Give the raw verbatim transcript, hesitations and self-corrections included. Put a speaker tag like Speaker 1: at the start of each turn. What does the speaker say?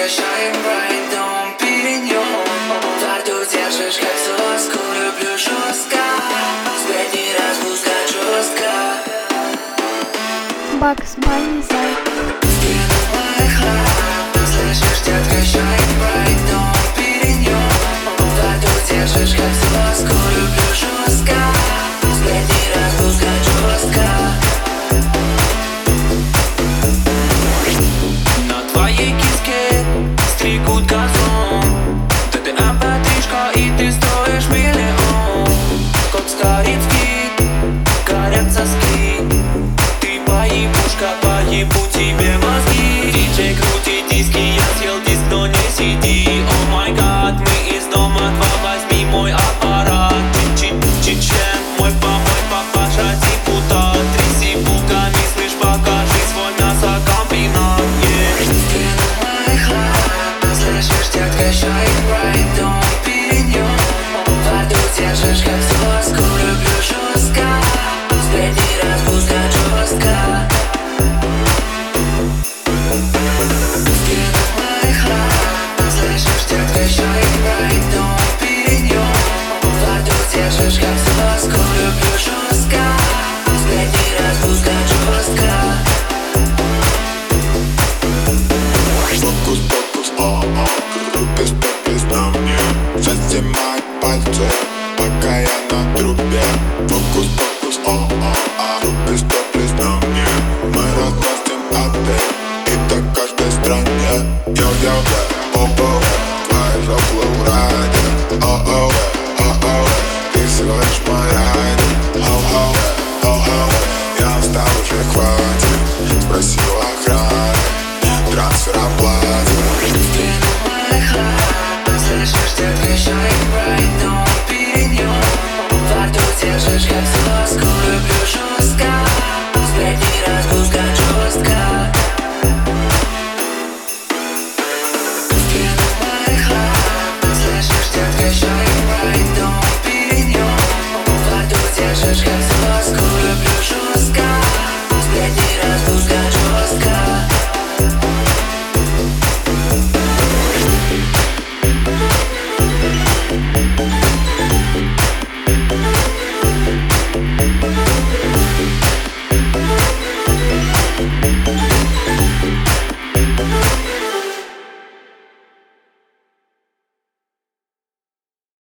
Speaker 1: shine bright, дом перенёс. Твердо держишь кольцо, скоро люблю жестко. Взгляд не распускать жестко.
Speaker 2: Бакс Банни Зайка.
Speaker 1: Спину моих ран, слышишь, детка, shine bright, дом перенёс. Твердо держишь кольцо, скоро люблю жестко. Взгляд не распускать жестко. На твоей киске стригут газон. Да ты апатришка и ты стоишь миллион. Кот старицкий, горят соски. Ты поебушка, поебу тебе.